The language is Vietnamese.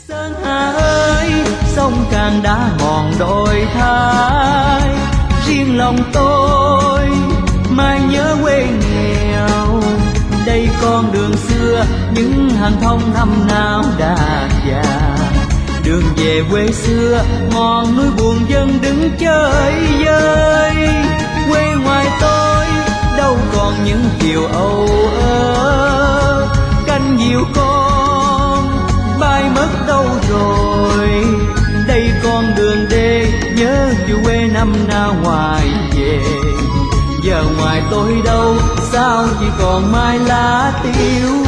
Sơn Hà ơi, sông Càng đã ngọn đồi thái, riêng lòng tôi mai nhớ quê nghèo. Đây con đường xưa những hàng thông năm nào đã già, đường về quê xưa ngọn núi buồn dân đứng chơi vơi. Quê ngoài tôi đâu còn những chiều âu ơ, canh diều con bay mất đâu rồi. Đây con đường đê nhớ chiều quê năm nào ngoài về, giờ ngoài tôi đâu sao chỉ còn mai lá tiêu